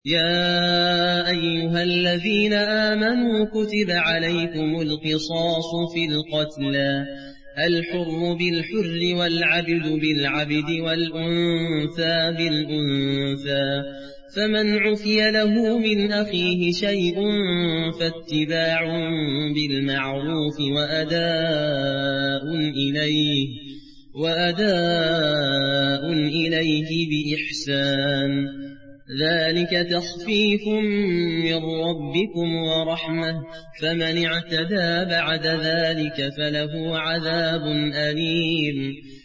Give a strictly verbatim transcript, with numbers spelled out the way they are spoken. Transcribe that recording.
يا أيها الذين آمنوا كتب عليكم القصاص في القتلى الحر بالحر والعبد بالعبد والأنثى بالأنثى فمن عفي له من أخيه شيء فاتباع بالمعروف وأداء إليه, وأداء إليه بإحسان ذلك تخفيف من ربكم ورحمة فمن اعتدى بعد ذلك فله عذاب أليم.